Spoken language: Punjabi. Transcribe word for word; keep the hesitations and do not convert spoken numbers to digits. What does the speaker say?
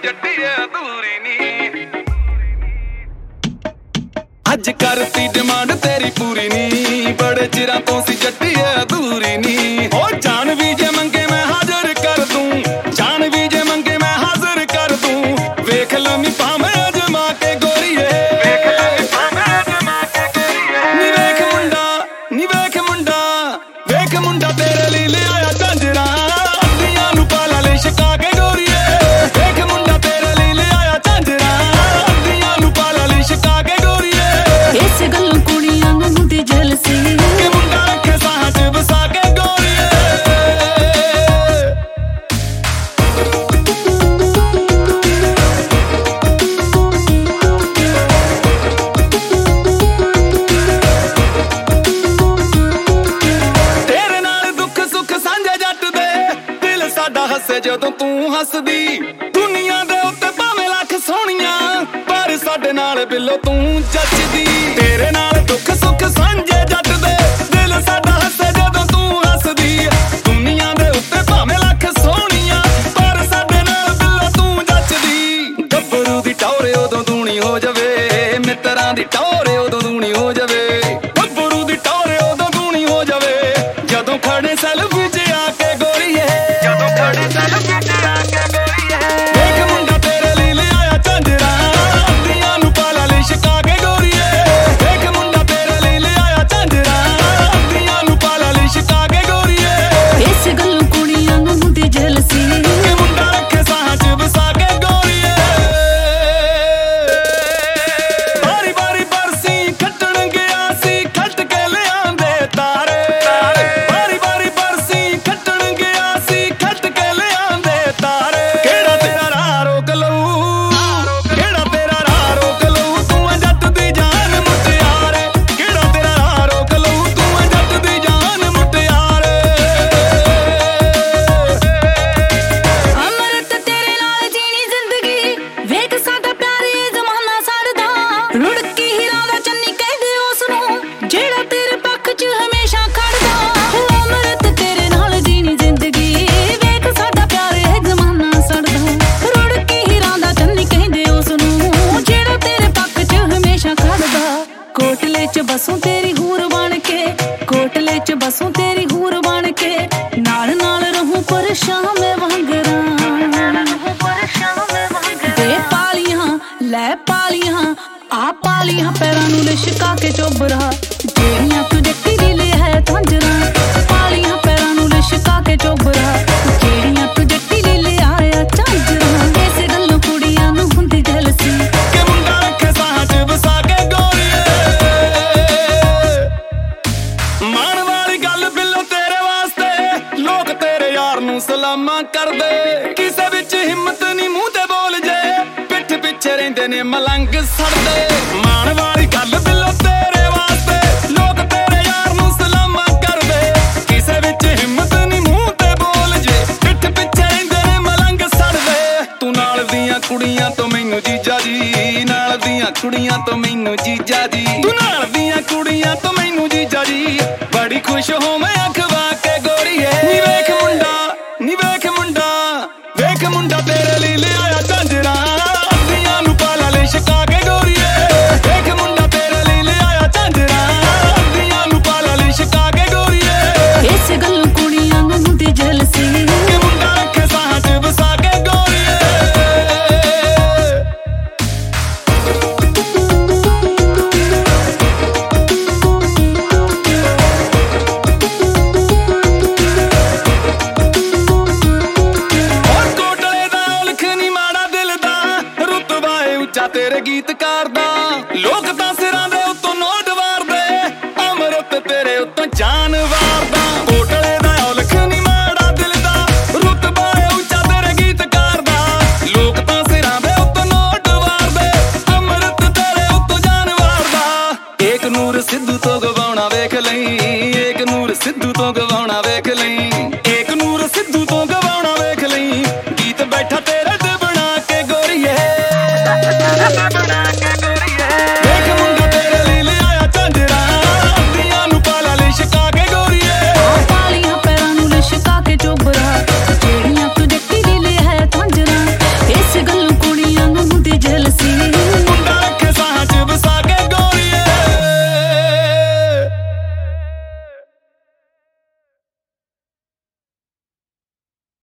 ਜੱਟੀਏ ਅਧੂਰੀ ਨੀ ਅੱਜ ਕਰਤੀ ਡਿਮਾਂਡ ਤੇਰੀ ਪੂਰੀ ਨੀ ਬੜੇ ਚਿਰਾਂ ਤੋਂ ਸੀ ਜੱਟੀਏ ਅਧੂਰੀ ਨੀ ਓ ਜਾਨ ਵੀ ਜੇ ਮੰਗੇ ਮੈਂ ਹਾਜ਼ਰ ਕਰ ਦੂੰ ਜਾਨ ਵੀ ਜੇ ਮੰਗੇ ਮੈਂ ਹਾਜ਼ਰ ਕਰ ਦੂੰ ਵੇਖ ਲਵੀਂ ਭਾਵੇਂ ਅਜਮਾ ਕੇ ਗੋਰੀਏ ਵੇਖ ਲਵੀਂ ਭਾਵੇਂ ਅਜਮਾ ਕੇ ਗੋਰੀਏ ਨੀ ਵੇਖ ਮੁੰਡਾ ਨੀ ਵੇਖ ਮੁੰਡਾ ਵੇਖ ਮੁੰਡਾ ਤੇਰੇ ਲਈ ਲਿਆਇਆ ਝਾਂਜਰਾਂ ਅੱਧੀਆਂ ਨੂੰ ਪਾਲਾ ਲੈ ਛਕਾ ਕੇ ਗੋਰੀਏ ਵੇਖ ਮੁੰਡਾ ਤੇਰੇ ਲਈ ਲਿਆਇਆ ਝਾਂਜਰਾਂ ਅੱਧੀਆਂ ਨੂੰ ਪਾਲਾ ਲੈ ਛਕਾ ਕੇ ਗੋਰੀਏ ਇਸ ਗੱਲੋਂ ਕੁੜੀਆਂ ਨੂੰ ਹੁੰਦੀ ਜਲਸੀ ਕਿ ਮੁੰਡਾ ਰੱਖੇ ਸਾਹਾਂ 'ਚ ਵਸਾ ਕੇ ਗੋਰੀਏ ਤੇਰੇ ਨਾਲ ਦੁੱਖ ਸੁੱਖ ਸਾਂਝੇ ਜੱਟ ਦੇ ਦਿਲ ਸਾਡਾ ਹੱਸੇ ਜਦੋਂ ਤੂੰ ਹੱਸਦੀ ਦੁਨੀਆ ਦੇ ਉੱਤੇ ਭਾਵੇਂ ਲੱਖ ਸੋਹਣੀਆਂ ਪਰ ਸਾਡੇ ਨਾਲ ਬਿੱਲੋ ਤੂੰ ਜੱਚਦੀ ਤੇਰੇ ਨਾਲ ਦੁੱਖ ਸੁੱਖ ਸਾਂਝੇ ਜੱਟ ਦੇ ਦਿਲ ਸਾਡਾ ਹੱਸੇ ਜਦੋਂ ਤੂੰ ਹੱਸਦੀ ਦੁਨੀਆ ਦੇ ਉੱਤੇ ਭਾਵੇਂ ਲੱਖ ਸੋਹਣੀਆਂ ਪਰ ਸਾਡੇ ਨਾਲ ਬਿੱਲੋ ਤੂੰ ਜੱਚਦੀ ਗੱਭਰੂ ਦੀ ਟੌਰੇ ਉਦੋਂ ਦੂਣੀ ਹੋ ਜਾਵੇ ਮਿੱਤਰਾਂ ਦੀ ਟੌਰੇ ਉਦੋਂ ਦੂਣੀ ਹੋ ਜਾਵੇ ਗੱਭਰੂ ਦੀ ਟੌਰੇ ਉਦੋਂ ਦੂਣੀ ਹੋ ਜਾਵੇ ਜਦੋਂ ਖੜੇ ਸੈਲਫੀ 'ਚ ਆ ਕੇ ਗੋਰੀਏ ਜਦੋਂ ਖੜੇ ਸੈਲਫੀ 'ਚ ਆ ਕੇ ਗੋਰੀਏ ਵੇਖ ਮੁੰਡਾ ਤੇਰੇ ਲਈ ਲਿਆਇਆ ਝਾਂਜਰਾਂ ਅੱਧੀਆਂ ਨੂੰ ਪਾਲਾ ਲੈ ਛਕਾ ਕੇ ਗੋਰੀਏ ਵੇਖ ਮੁੰਡਾ ਤੇਰੇ ਲਈ ਲਿਆਇਆ ਝਾਂਜਰਾਂ ਅੱਧੀਆਂ ਨੂੰ ਪਾਲਾ ਲੈ ਛਕਾ ਕੇ ਗੋਰੀਏ ਇਸ ਗੱਲੋਂ ਕੁੜੀਆਂ ਨੂੰ ਹੁੰਦੀ ਜਲਸੀ ਕਿ ਮੁੰਡਾ ਰੱਖੇ ਸਾਹਾਂ 'ਚ ਵਸਾ ਕੇ ਗੋਰੀਏ ਬਾਰੀ ਬਾਰੀ ਬਰਸੀ ਖੱਟਣ ਗਿਆ ਸੀ ਖੱਟ ਕੇ ਲਿਆਂਦੇ ਤਾਰੇ ਬਾਰੀ ਬਾਰੀ ਬਰਸੀ ਖੱਟਣ ਗਿਆ ਸੀ ਖੱਟ ਕੇ ਲਿਆਂਦੇ ਤਾਰੇ ਕਿਹੜਾ ਤੇਰਾ ਰਾਹ ਰੋਕ ਲਊ ਕਿਹੜਾ ਤੇਰਾ ਰਾਹ ਰੋਕ ਲਊ ਤੂੰ ਐ ਜੱਟ ਦੀ ਜਾਨ ਮੁਟਿਆਰੇ ਕਿਹੜਾ ਤੇਰਾ ਰਾਹ ਰੋਕ ਲਊ ਤੂੰ ਐ ਜੱਟ ਦੀ ਜਾਨ ਮੁਟਿਆਰੇ ਅਮਰਤ ਤੇਰੇ ਨਾਲ ਜੀਣੀ ਜ਼ਿੰਦਗੀ ਵੇਖ ਸਾਡਾ ਪਿਆਰ ਇਹ ਜ਼ਮਾਨਾ ਸੜਦਾ ਰੁੜਕੀ ਹੀਰਾਂ ਦਾ ਚੰਨੀ ਕਹਿੰਦੇ ਉਸ ਨੂੰ ਜਿਹੜਾ ਤੇਰੇ ਪੱਖ 'ਚ ਹਮੇਸ਼ਾ ਖੜਦਾ ਅਮਰਤ ਤੇਰੇ ਨਾਲ ਜੀਣੀ ਜ਼ਿੰਦਗੀ ਵੇਖ ਸਾਡਾ ਪਿਆਰ ਇਹ ਜ਼ਮਾਨਾ ਸੜਦਾ ਰੁੜਕੀ ਹੀਰਾਂ ਦਾ ਚੰਨੀ ਕਹਿੰਦੇ ਉਸ ਨੂੰ ਜਿਹੜਾ ਤੇਰੇ ਪੱਖ 'ਚ ਹਮੇਸ਼ਾ ਖੜਦਾ ਕੋਟਲੇ 'ਚ ਬਸੂੰ ਤੇਰੀ ਹੂਰ ਬਣ ਕੇ ਕੋਟਲੇ 'ਚ ਬਸੂੰ ਤੇਰੀ ਹੂਰ ਬਣ ਕੇ ਨਾਲ ਨਾਲ ਰਹੂੰ ਪਰੇਸ਼ਾਨ ਮੈਂ ਵਾਂਗਰਾਂ ਦੇ ਪਾਲੀਆਂ ਲੈ ਪਾਲੀਆਂ ਆ ਪਾਲੀਆਂ ਪੈਰਾਂ ਨੂੰ ਲਿਸ਼ਕਾ ਕੇ ਚੋਬਰਾ ਜਿਹੜੀਆਂ ਤੂੰ ਜੱਟੀ ਦੀ ਲੈ ਹੈ ਝਾਂਜਰਾਂ ਪਾਲੀਆਂ ਪੈਰਾਂ ਨੂੰ ਲਿਸ਼ਕਾ ਕੇ ਚੋਬਰਾ ਜਿਹੜੀਆਂ ਤੂੰ ਜੱਟੀ ਦੀ ਲੈ ਆਇਆ ਝਾਂਜਰਾਂ ਇਸੇ ਗੱਲੋਂ ਕੁੜੀਆਂ ਨੂੰ ਹੁੰਦੀ ਜਲਸੀ ਕਿ ਮੁੰਡਾ ਰੱਖੇ ਸਾਹਾਂ 'ਚ ਵਸਾ ਕੇ ਗੋਰੀਏ ਮਾਣ ਵਾਲੀ ਗੱਲ ਬਿੱਲੋ ਤੇਰੇ ਵਾਸਤੇ ਲੋਕ ਤੇਰੇ ਯਾਰ ਨੂੰ ਸਲਾਮਾਂ ਕਰਦੇ ਕਿਸੇ ਵਿੱਚ ਹਿੰਮਤ ਨਹੀਂ ਮੂੰਹ ਤੇ ਬੋਲ ਜੇ ਪਿੱਠ ਪਿੱਛੇ ਰਹਿੰਦੇ ਨੇ ਮਲੰਗ ਸੜਦੇ ਮਾਣ ਵਾਲੀ ਗੱਲ ਬਿੱਲੋ ਤੇਰੇ ਵਾਸਤੇ ਲੋਕ ਤੇਰੇ ਯਾਰ ਨੂੰ ਸਲਾਮਾਂ ਕਰਦੇ ਕਿਸੇ ਵਿੱਚ ਹਿੰਮਤ ਨਹੀਂ ਮੂੰਹ ਤੇ ਬੋਲ ਜੇ ਪਿੱਠ ਪਿੱਛੇ ਰਹਿੰਦੇ ਨੇ ਮਲੰਗ ਸੜਦੇ ਤੂੰ ਨਾਲ ਦੀਆਂ ਕੁੜੀਆਂ ਤੋਂ ਮੈਨੂੰ ਜੀਜਾ ਜੀ ਨਾਲ ਦੀਆਂ ਕੁੜੀਆਂ ਤੋਂ ਮੈਨੂੰ ਜੀਜਾ ਜੀ ਤੂੰ ਨਾਲ ਦੀਆਂ ਕੁੜੀਆਂ ਤੋਂ ਮੈਨੂੰ ਜੀਜਾ ਜੀ ਬੜੀ ਖੁਸ਼ ਹੋਵੇਂ ਅਖਵਾ ਕੇ ਗੋਰੀਏ ਨੀ ਵੇਖ ਮੁੰਡਾ ਨੀ ਵੇਖ ਮੁੰਡਾ ਵੇਖ ਮੁੰਡਾ ਤੇਰੇ ਲਈ ਲਿਆਇਆ ਝਾਂਜਰਾਂ ਅੱਧੀਆਂ ਨੂੰ ਪਾਲਾ ਲੈ ਛਕਾ ਕੇ ਗੋਰੀਏ ਵੇਖ ਮੁੰਡਾ ਤੇਰੇ ਲਈ ਲਿਆਇਆ ਝਾਂਜਰਾਂ ਅੱਧੀਆਂ ਨੂੰ ਪਾਲਾ ਲੈ ਛਕਾ ਕੇ ਗੋਰੀਏ ਇਸ ਗੱਲੋਂ ਕੁੜੀਆਂ ਨੂੰ ਹੁੰਦੀ ਜਲਸੀ ਕਿ ਮੁੰਡਾ ਰੱਖੇ ਸਾਹਾਂ 'ਚ ਵਸਾ ਕੇ ਗੋਰੀਏ ਤੇਰੇ ਗੀਤਕਾਰ ਦਾ ਲੋਕ ਤਾਂ ਸਿਰਾਂ ਦੇ ਉੱਤੋਂ ਨੋਟ ਵਾਰਦੇ ਅਮਰਤ ਤੇਰੇ ਉੱਤੋਂ ਜਾਨ ਵਾਰ